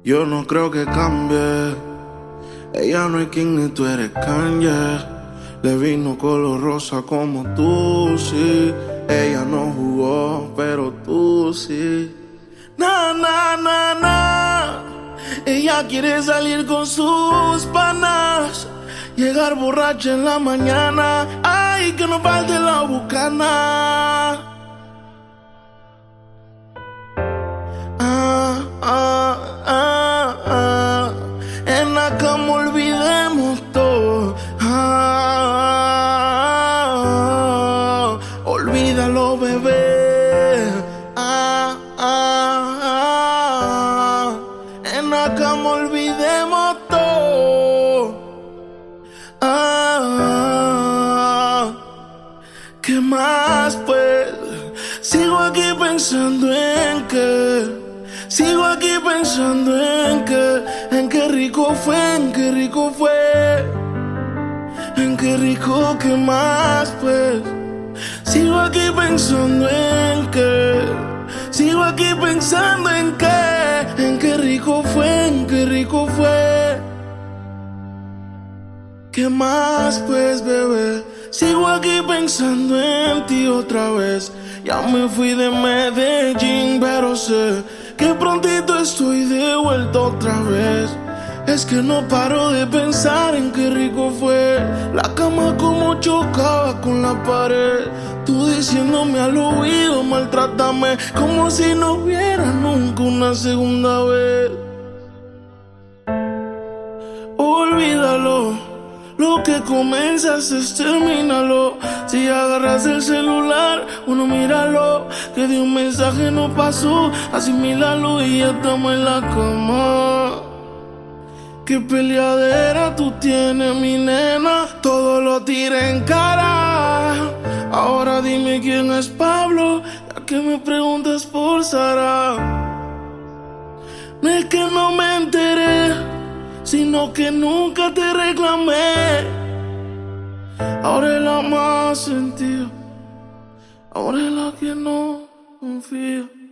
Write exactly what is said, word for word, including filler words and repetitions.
Yo no creo que cambie. Ella no es King ni tú eres Kanye. Le vino color rosa como tú, sí. Ella no jugó, pero tú sí. Na, na, na, na. Ella quiere salir con sus panas, llegar borracha en la mañana. Ay, que no falte la bucana. Ah, ah, ah, ah. En la cama olvidemos todo. Ah, olvídalo, bebé. Ah, ah, ah. En la cama olvidemos todo. Ah, ¿qué más pues? Sigo aquí pensando en que, sigo aquí pensando en que, en qué rico fue, en qué rico fue, en qué rico, ¿qué más pues? Sigo aquí pensando en que, sigo aquí pensando en que, en qué rico fue, en qué rico fue. ¿Qué más pues, bebé? Sigo aquí pensando en ti otra vez. Ya me fui de Medellín, pero sé que prontito estoy de vuelta otra vez. Es que no paro de pensar en qué rico fue. La cama como chocaba con la pared. Tú diciéndome al oído, maltrátame, como si no hubiera nunca una segunda vez. Olvídalo. Lo que comienzas es termínalo. Si agarras el celular, uno míralo, que de un mensaje no pasó, asimílalo y ya estamos en la cama. Qué peleadera tú tienes, mi nena, todo lo tira en cara. Ahora dime quién es Pablo, ya que me preguntas por Sara. No es que no me enteré, sino que nunca te reclamé. Ahora es la más sentida, ahora es la que no confía.